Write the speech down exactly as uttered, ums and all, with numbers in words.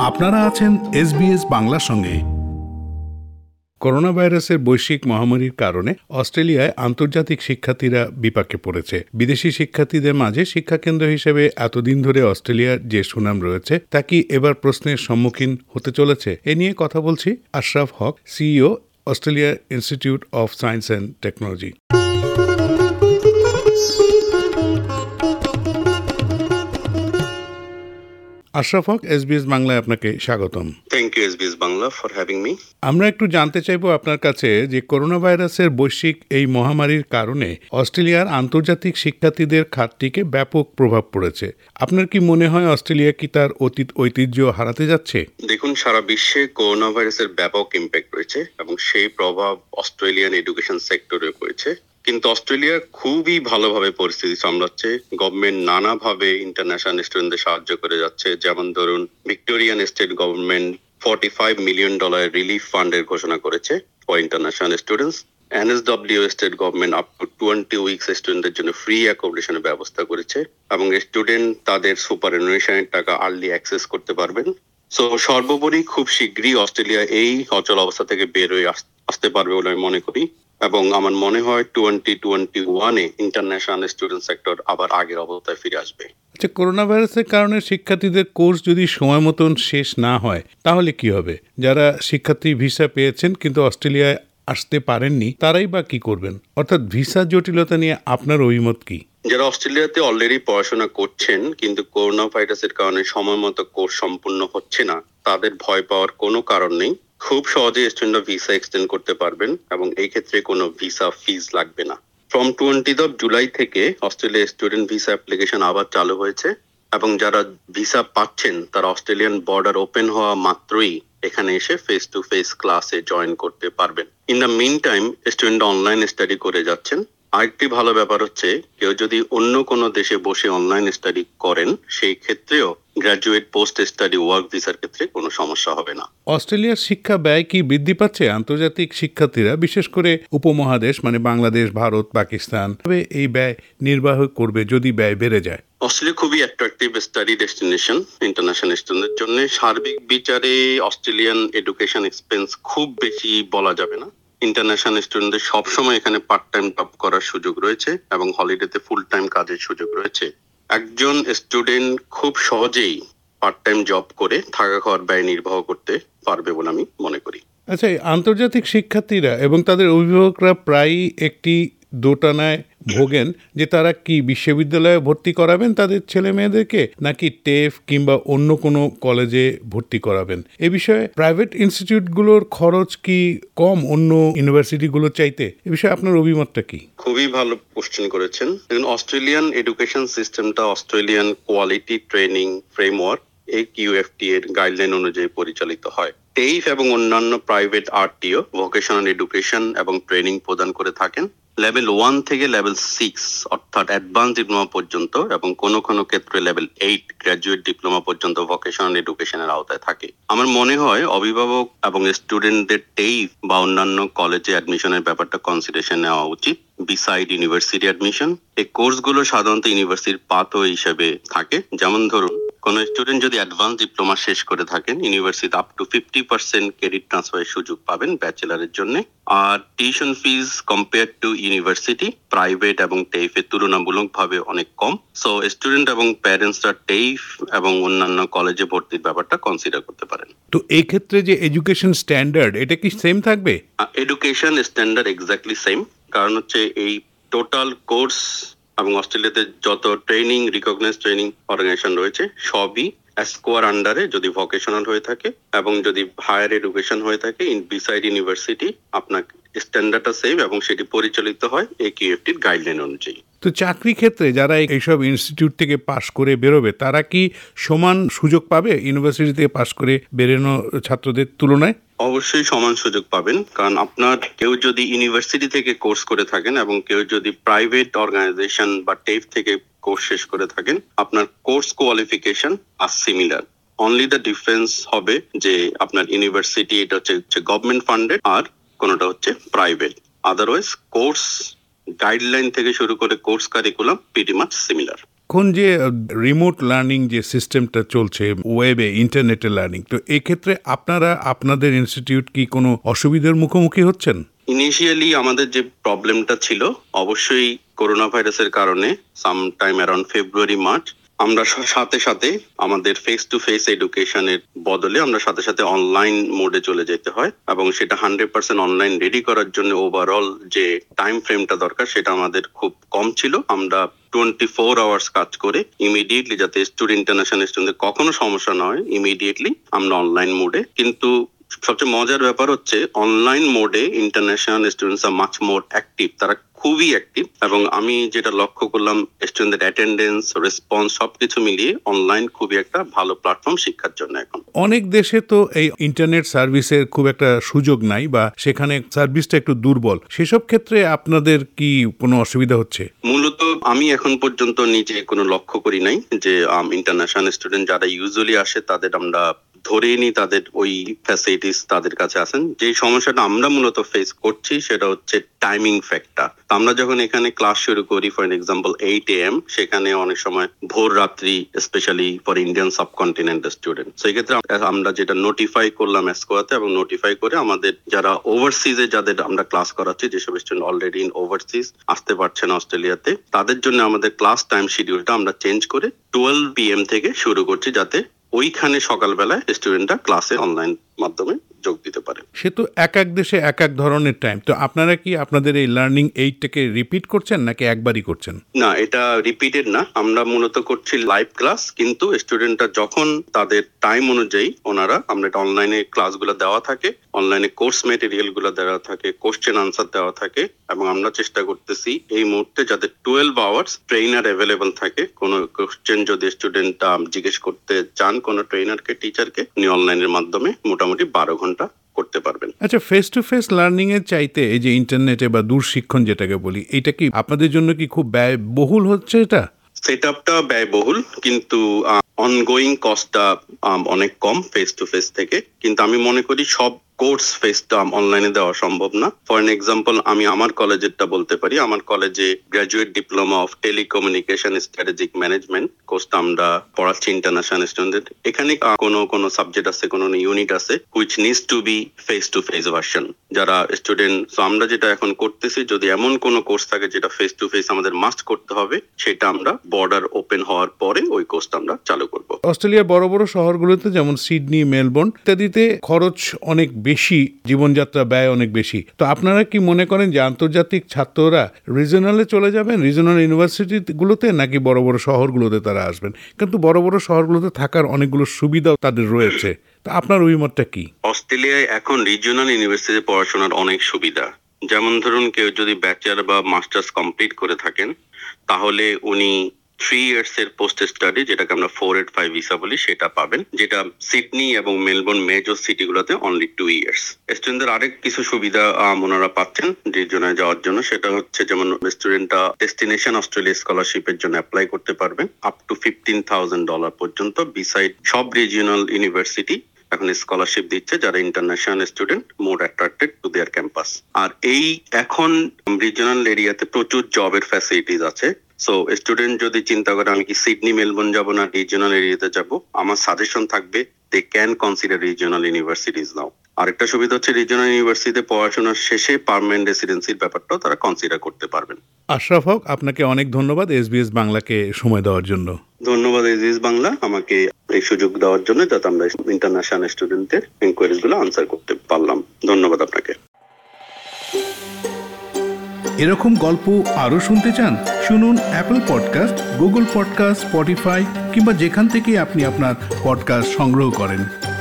আপনারা আছেন এসবিএস বাংলার সঙ্গে। করোনা ভাইরাসের বৈশ্বিক মহামারীর কারণে অস্ট্রেলিয়ায় আন্তর্জাতিক শিক্ষার্থীরা বিপাকে পড়েছে। বিদেশি শিক্ষার্থীদের মাঝে শিক্ষাকেন্দ্র হিসেবে এতদিন ধরে অস্ট্রেলিয়ার যে সুনাম রয়েছে তা কি এবার প্রশ্নের সম্মুখীন হতে চলেছে? এ নিয়ে কথা বলছি Ashraf Haque, CEO, Australia Institute of Science and Technology. Ashraf Haque, SBS বাংলায় আপনাকে স্বাগতম। Thank you SBS Bangla for having me. আমরা একটু জানতে চাইবো আপনার কাছে যে করোনা ভাইরাসের বৈশ্বিক এই মহামারীর কারণে অস্ট্রেলিয়ার আন্তর্জাতিক শিক্ষার্থীদের খাতটিকে ব্যাপক প্রভাব পড়েছে। আপনার কি মনে হয় অস্ট্রেলিয়া কি তার অতীত ঐতিহ্য হারাতে যাচ্ছে? দেখুন, সারা বিশ্বে করোনা ভাইরাসের ব্যাপক ইম্প্যাক্ট রয়েছে এবং সেই প্রভাব অস্ট্রেলিয়ান এডুকেশন সেক্টরে পড়েছে। কিন্তু অস্ট্রেলিয়া খুবই ভালোভাবে পরিস্থিতি সামলাচ্ছে। গভর্নমেন্ট নানাভাবে ইন্টারন্যাশনাল স্টুডেন্টদের সাহায্য করে যাচ্ছে। যেমন ধরুন, Victorian state government forty five million dollar relief ফান্ডের ঘোষণা করেছে for international students. NSW state government up to twenty weeks স্টুডেন্টদের জন্য ফ্রি অ্যাকোমোডেশনের ব্যবস্থা করেছে এবং স্টুডেন্ট তাদের সুপারঅ্যানুয়েশনের টাকা আর্লি অ্যাক্সেস করতে পারবেন। সো সর্বোপরি খুব শীঘ্রই অস্ট্রেলিয়া এই অচল অবস্থা থেকে বের হয়ে আসতে পারবে বলে আমি মনে করি এবং আমার মনে হয় টোয়েন্টি টোয়েন্টি ওয়ানে ইন্টারন্যাশনাল স্টুডেন্ট সেক্টর আবার আগের অবস্থায় ফিরে আসবে। আচ্ছা, করোনা ভাইরাসের কারণে শিক্ষার্থীদের কোর্স যদি সময় মতন শেষ না হয় তাহলে কি হবে? যারা শিক্ষার্থী ভিসা পেয়েছেন কিন্তু অস্ট্রেলিয়ায় আসতে পারেননি তারাই বা কি করবেন? অর্থাৎ ভিসা জটিলতা নিয়ে আপনার অভিমত কি? যারা অস্ট্রেলিয়াতে অলরেডি পড়াশোনা করছেন কিন্তু করোনা ভাইরাসের কারণে সময় মতো কোর্স সম্পূর্ণ হচ্ছে না, তাদের ভয় পাওয়ার কোনো কারণ নেই। খুব সহজে স্টুডেন্টরা ভিসা এক্সটেন্ড করতে পারবেন এবং এই ক্ষেত্রে কোনো ভিসা ফিজ লাগবে না। ফ্রম টোয়েন্টিথ অফ জুলাই থেকে অস্ট্রেলিয়া স্টুডেন্ট ভিসা অ্যাপ্লিকেশন আবার চালু হয়েছে এবং যারা ভিসা পাচ্ছেন তারা অস্ট্রেলিয়ান বর্ডার ওপেন হওয়া মাত্রই এখানে এসে ফেস টু ফেস ক্লাসে জয়েন করতে পারবেন। In the meantime student online study করে যাচ্ছেন। আরেকটি ভালো ব্যাপার হচ্ছে, কেউ যদি অন্য কোনো দেশে বসে অনলাইন স্টাডি করেন সেই ক্ষেত্রেও গ্র্যাজুয়েট পোস্ট স্টাডি ওয়ার্ক ভিসার ক্ষেত্রে কোনো সমস্যা হবে না। অস্ট্রেলিয়ার শিক্ষা ব্যয় কি বৃদ্ধি পাচ্ছে? আন্তর্জাতিক শিক্ষার্থীরা বিশেষ করে উপমহাদেশ মানে বাংলাদেশ, ভারত, পাকিস্তান এই ব্যয় নির্বাহ করবে যদি ব্যয় বেড়ে যায়? অস্ট্রেলিয়া খুবই অ্যাট্রাকটিভ স্টাডি ডেস্টিনেশন ইন্টারন্যাশনাল স্টুডেন্টদের জন্য। সার্বিক বিচারে অস্ট্রেলিয়ান এডুকেশন এক্সপেন্স খুব বেশি বলা যাবে না। ইন্টারন্যাশনাল স্টুডেন্টদের সবসময় এখানে পার্ট টাইম জব করার সুযোগ রয়েছে এবং হলিডেতে ফুল টাইম কাজের সুযোগ রয়েছে। একজন স্টুডেন্ট খুব সহজেই পার্ট টাইম জব করে থাকা খাওয়ার ব্যয় নির্বাহ করতে পারবে বলে আমি মনে করি। আচ্ছা, আন্তর্জাতিক শিক্ষার্থীরা এবং তাদের অভিভাবকরা প্রায়ই একটি দোটানায় ভোগেন যে তারা কি বিশ্ববিদ্যালয়ে ভর্তি করাবেন তাদের ছেলে মেয়েদেরকে নাকি টেফ কিংবা অন্য কোনো কলেজে ভর্তি করাবেন। এ বিষয়ে প্রাইভেট ইনস্টিটিউটগুলোর খরচ কি কম অন্য ইউনিভার্সিটিগুলোর চাইতে? এ বিষয়ে আপনার অভিমতটা কি? খুবই ভালো কোশ্চেন করেছেন। অস্ট্রেলিয়ান এডুকেশন সিস্টেমটা Australian quality training framework A QFT এর গাইডলাইন অনুযায়ী পরিচালিত হয়। টেইফ এবং অন্যান্য প্রাইভেট আরটিও ভোকেশনাল এডুকেশন এবং ট্রেনিং প্রদান করে থাকেন লেভেল ওয়ান থেকে লেভেল সিক্স অর্থাৎ অ্যাডভান্স ডিপ্লোমা পর্যন্ত এবং কোনো কোনো ক্ষেত্রে লেভেল এইট গ্র্যাজুয়েট ডিপ্লোমা পর্যন্ত ভোকেশনাল এডুকেশনের আওতায় থাকে। আমার মনে হয় অভিভাবক এবং স্টুডেন্টদের টেইফ বা অন্যান্য কলেজে অ্যাডমিশনের ব্যাপারটা কনসিডারেশন নেওয়া উচিত বিসাইড ইউনিভার্সিটি অ্যাডমিশন। এই কোর্সগুলো সাধারণত ইউনিভার্সিটির পাথওয়ে হিসেবে থাকে। যেমন ধরুন, কোন স্টুডেন্ট যদি অ্যাডভান্স ডিপ্লোমা শেষ করে থাকেন university up to fifty percent credit ট্রান্সফারের সুযোগ পাবেন ব্যাচেলারের জন্য। আর tuition fees compare to university private এবং টেইফের তুলনামূলকভাবে অনেক কম। সো স্টুডেন্ট এবং প্যারেন্টসরা টেইফ এবং অন্যান্য কলেজে ভর্তির ব্যাপারটা কনসিডার করতে পারেন। তো এই ক্ষেত্রে যে এডুকেশন স্ট্যান্ডার্ড এটা কি সেম থাকবে? Education standard exactly same. কারণ হচ্ছে এই টোটাল কোর্স এবং অস্ট্রেলিয়াতে যত ট্রেনিং রিকগনাইজড ট্রেনিং অর্গানাইজেশন রয়েছে সবই স্কোয়ার আন্ডারে যদি ভোকেশনাল হয়ে থাকে এবং যদি হায়ার এডুকেশন হয়ে থাকে ইন বিসাইড ইউনিভার্সিটি আপনার স্ট্যান্ডার্ডটা সেম এবং সেটি পরিচালিত হয় এ কিউএফটির গাইডলাইন অনুযায়ী। তো চাকরি ক্ষেত্রে যারা এইসব ইনস্টিটিউট থেকে পাশ করে বেরোবে তারা কি সমান সুযোগ পাবে ইউনিভার্সিটি থেকে পাশ করে বেরোনো ছাত্রদের তুলনায়? অবশ্যই সমান সুযোগ পাবেন, কারণ আপনার কেউ যদি ইউনিভার্সিটি থেকে কোর্স করে থাকেন এবং কেউ যদি প্রাইভেট অর্গানাইজেশন বা টেফ থেকে কোর্স শেষ করে থাকেন আপনার কোর্স কোয়ালিফিকেশন আর সিমিলার। অনলি দ্য ডিফারেন্স হবে যে আপনার ইউনিভার্সিটি এটা হচ্ছে গভর্নমেন্ট ফান্ডেড আর কোনোটা হচ্ছে প্রাইভেট। আদারওয়াইজ কোর্স গাইডলাইন থেকে শুরু করে course curriculum pretty much similar. এখন যে রিমোট লার্নিং যে সিস্টেমটা চলছে ওয়েবে ইন্টারনেটে লার্নিং, তো এক্ষেত্রে আপনারা আপনাদের ইনস্টিটিউট কি কোনো অসুবিধার মুখোমুখি হচ্ছেন? ইনিশিয়ালি আমাদের যে প্রবলেমটা ছিল, অবশ্যই করোনা ভাইরাসের কারণে some time around February March আমরা সাথে সাথে আমাদের ফেস টু ফেস এডুকেশনের বদলে আমরা সাথে সাথে অনলাইন মোডে চলে যেতে হয়, এবং সেটা হান্ড্রেড পার্সেন্ট অনলাইন রেডি করার জন্য ওভারঅল যে টাইম ফ্রেমটা দরকার সেটা আমাদের খুব কম ছিল। আমরা টোয়েন্টি ফোর আওয়ার্স কাজ করে ইমিডিয়েটলি, যাতে স্টুডেন্ট ইন্টারন্যাশনাল স্টুডেন্টদের কখনো সমস্যা না হয়, ইমিডিয়েটলি আমরা অনলাইন মোডে। কিন্তু সবচেয়ে মজার ব্যাপার হচ্ছে অনলাইন মোডে ইন্টারন্যাশনাল স্টুডেন্টস আর মাচ মোর অ্যাক্টিভ, তারা খুবই অ্যাক্টিভ, এবং আমি যেটা লক্ষ্য করলাম স্টুডেন্টদের অ্যাটেন্ডেন্স, রেসপন্স সবকিছু মিলিয়ে অনলাইন খুবই একটা ভালো প্ল্যাটফর্ম শিক্ষার জন্য। এখন অনেক দেশে তো এই ইন্টারনেট সার্ভিসের খুব একটা সুযোগ নাই, বা সেখানে সার্ভিসটা একটু দুর্বল, সেসব ক্ষেত্রে আপনাদের কি কোনো অসুবিধা হচ্ছে? মূলত আমি এখন পর্যন্ত নিজে কোনো লক্ষ্য করি নাই যে ইন্টারন্যাশনাল স্টুডেন্ট যারা ইউজুয়ালি আসে তাদের আমরা ধরেই নি তাদের ওই ফ্যাসিলিটিস তাদের কাছে আছেন। যে সমস্যাটা আমরা মূলত ফেস করছি সেটা হচ্ছে টাইমিং ফ্যাক্টর। আমরা যখন এখানে ক্লাস শুরু করি for example eight A M, সেখানে অনেক সময় ভোর রাত্রি, specially for Indian subcontinental student. সেই ক্ষেত্রে আমরা যেটা নোটিফাই করলাম এসকোয়াতে, এবং নোটিফাই করে আমাদের যারা ওভারসিজে যাদের আমরা ক্লাস করাচ্ছি, যেসব স্টুডেন্ট অলরেডি ইন ওভারসিজ আসতে পারছেন অস্ট্রেলিয়াতে, তাদের জন্য আমাদের ক্লাস টাইম শিডিউলটা আমরা চেঞ্জ করে টুয়েলভ পি এম থেকে শুরু করছি, যাতে ওইখানে সকালবেলায় স্টুডেন্টরা ক্লাসে অনলাইন মাধ্যমে যোগ দিতে পারে। সে তো এক এক দেশে এক এক ধরনের টাইম। তো আপনারা কি আপনাদের এই লার্নিং এইটটাকে রিপিট করছেন নাকি একবারই করছেন? না, এটা রিপিটেড না, আমরা মূলত করছি লাইভ ক্লাস, কিন্তু স্টুডেন্টরা যখন তাদের টাইম অনুযায়ী ওনারা, আমরা এটা অনলাইনে ক্লাসগুলো দেওয়া থাকে, অনলাইনে কোর্স মেটেরিয়াল গুলো দেওয়া থাকে, কোশ্চেন আনসার দেওয়া থাকে, এবং আমরা চেষ্টা করতেছি এই মুহূর্তে যাতে টুয়েলভ আওয়ার্স ট্রেনার অ্যাভেলেবল থাকে। কোনো কোশ্চেন যদি স্টুডেন্ট জিজ্ঞেস করতে চান কোনো ট্রেনারকে, টিচারকে, উনি অনলাইনের মাধ্যমে মোটামুটি বারো ঘন্টা করতে পারবেন। আচ্ছা, ফেস টু ফেস লার্নিং এর চাইতে এই যে ইন্টারনেটে বা দূর শিক্ষণ যেটাকে বলি, এটা কি আপনাদের জন্য কি খুব ব্যয়বহুল হচ্ছে? এটা সেটআপটা ব্যয়বহুল, কিন্তু অনগোয়িং কস্টটা অনেক কম ফেস টু ফেস থেকে। কিন্তু আমি মনে করি সব কোর্স ফেসটা অনলাইনে দেওয়া সম্ভব না। ফর এন এক্সাম্পল আমি আমার কলেজেরটা বলতে পারি। আমার কলেজে graduate diploma of telecommunication strategic management কোর্সটা আমরা পড়াচ্ছি ইন্টারন্যাশনাল স্টুডেন্টদের। এখানে কোনো কোনো সাবজেক্ট আছে, কোনো ইউনিট আছে which needs to be face to face version. যারা স্টুডেন্ট, সো আমরা যেটা এখন করতেছি, যদি এমন কোনো কোর্স থাকে যেটা ফেস টু ফেস আমাদের মাস্ট করতে হবে, সেটা আমরা বর্ডার ওপেন হওয়ার পরে ওই কোর্সটা আমরা চালু করব। অস্ট্রেলিয়ার বড় বড় শহরগুলোতে যেমন সিডনি, মেলবোর্ন ইত্যাদিতে খরচ অনেক বেশি, জীবনযাত্রা ব্যয় অনেক বেশি। তো আপনারা কি মনে করেন যে আন্তর্জাতিক ছাত্ররা রিজনালে চলে যাবেন, রিজনাল ইউনিভার্সিটিগুলোতে, নাকি বড় বড় শহরগুলোতে তারা আসবেন? কিন্তু বড় বড় শহরগুলোতে থাকার অনেকগুলো সুবিধাও তাদের রয়েছে। তো আপনার অভিমতটা কি? অস্ট্রেলিয়ায় এখন রিজিওনাল ইউনিভার্সিটিতে পড়াশোনার অনেক সুবিধা। যেমন ধরুন, কেউ যদি ব্যাচেলর বা মাস্টার্স কমপ্লিট করে থাকেন, তাহলে উনি থ্রি ইয়ার্স এর পোস্ট স্টাডি, যেটাকে আমরা ফোর এইট ফাইভ ভিসা বলি, সেটা পাবেন, যেটা সিডনি এবং মেলবোর্ন মেজর সিটিগুলোতে অনলি টু ইয়ার্স। স্টুডেন্টদের আরেক কিছু সুবিধা ওনারা পাচ্ছেন রিজিওনায় যাওয়ার জন্য। সেটা হচ্ছে যেমন স্টুডেন্টরা ডেস্টিনেশন অস্ট্রেলিয়া স্কলারশিপের জন্য অ্যাপ্লাই করতে পারবেন up to fifteen thousand dollar পর্যন্ত। বিসাইড সব রিজিওনাল ইউনিভার্সিটি এখন স্কলারশিপ দিচ্ছে যারা international student more attracted to their campus. আর এই এখন রিজিওনাল এরিয়াতে প্রচুর জবের ফ্যাসিলিটিস আছে। সো স্টুডেন্ট যদি চিন্তা করে আমি কি সিডনি, মেলবোর্ন যাব না রিজিওনাল এরিয়াতে যাব, আমার সাজেশন থাকবে they can consider regional universities now. আরেকটা সুবিধা হচ্ছে রিজিওনাল ইউনিভার্সিটিতে পড়াশোনার শেষে পার্মানেন্ট রেসিডেন্সির ব্যাপারটাও তারা কনসিডার করতে পারবেন। আশরাফ হক, আপনাকে অনেক ধন্যবাদ এসবিএস বাংলাকে সময় দেওয়ার জন্য। ধন্যবাদ এসবিএস বাংলা আমাকে এই সুযোগ দেওয়ার জন্য, যাতে আমরা ইন্টারন্যাশনাল স্টুডেন্টদের ইনকোয়ারিজ গুলো আনসার করতে পারলাম। ধন্যবাদ আপনাকে। এরকম গল্প আরও শুনতে চান? শুনুন Apple podcast, Google podcast, Spotify কিংবা যেখান থেকে আপনি আপনার পডকাস্ট সংগ্রহ করেন।